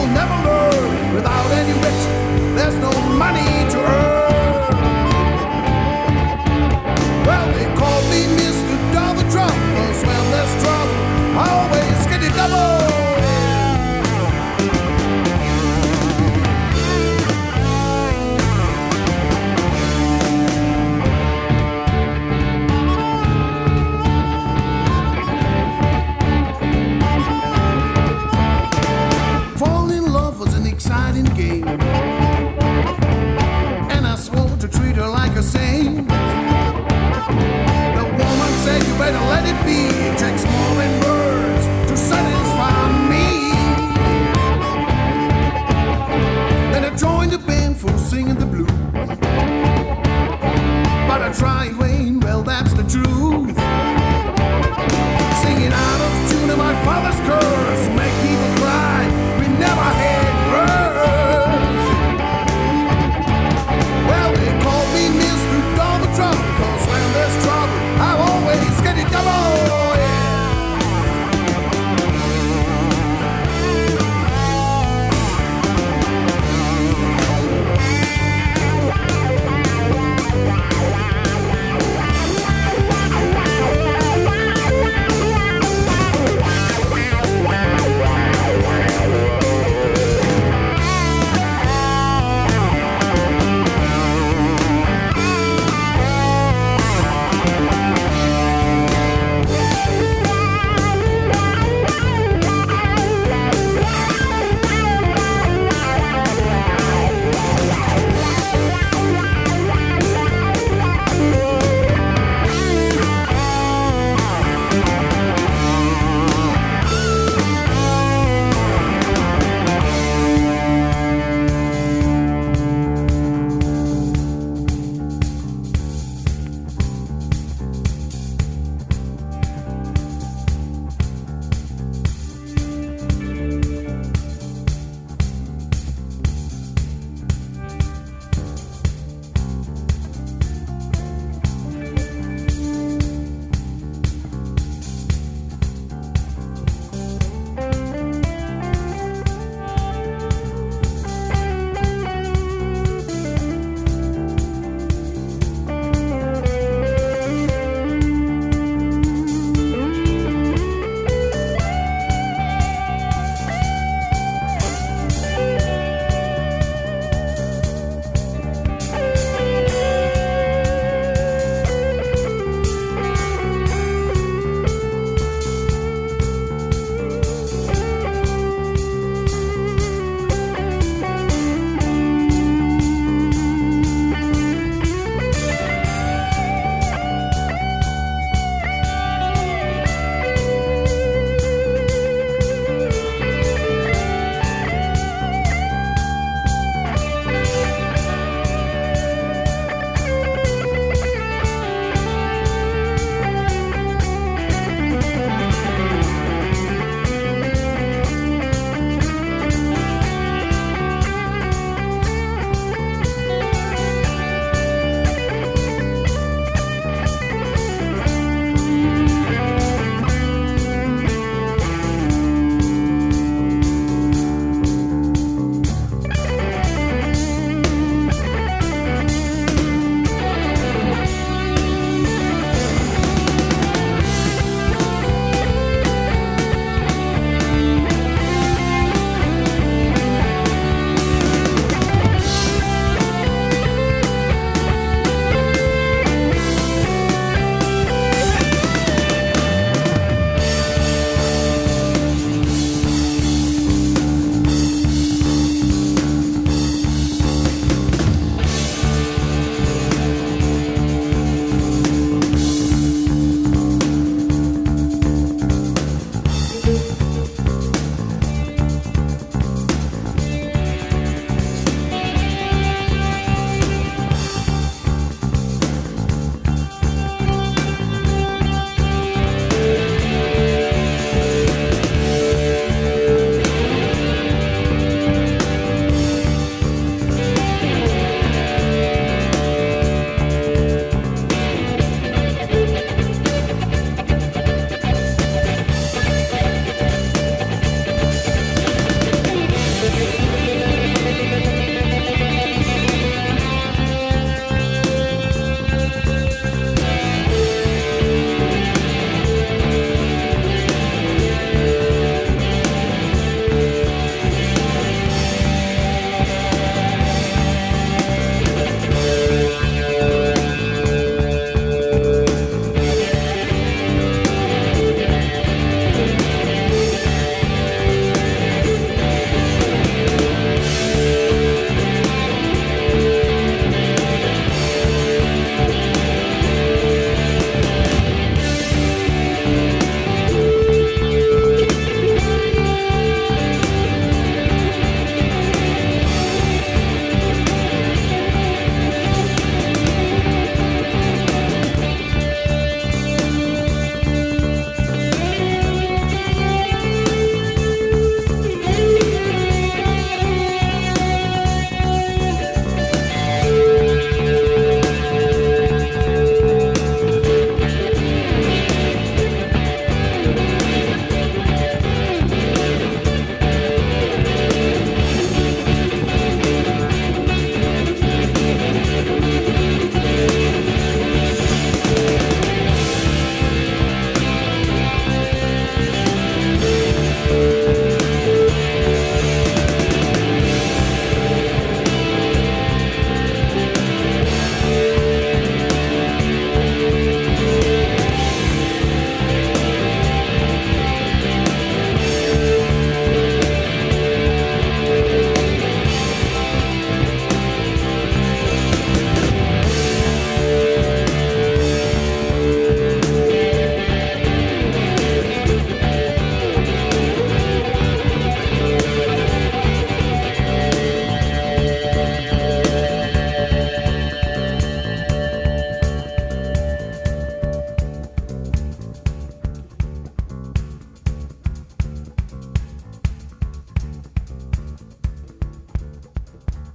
you'll never learn. Without any wit, there's no money to earn. Well, they call me Mr. Double Trouble, 'cause when there's trouble, I always get it double. Exciting game, and I swore to treat her like a saint. The woman said, you better let it be. It takes more than words to satisfy me. Then I joined the band for singing the blues, but I tried in vain, well that's the truth. Singing out of tune to my father's curse, make people cry, we never had. Well, they call me Mr. Double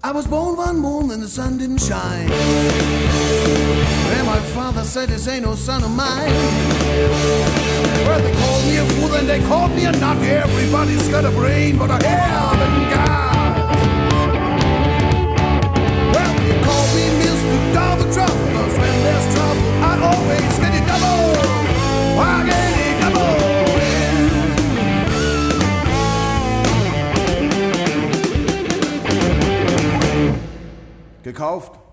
I was born one morning and the sun didn't shine. And my father said, this ain't no son of mine. Well, they called me a fool and they called me a nut. Everybody's got a brain, but I haven't got. Well, they called me Mr. Double Trouble, 'cause when there's trouble, I always get it double. I get it double. Gekauft?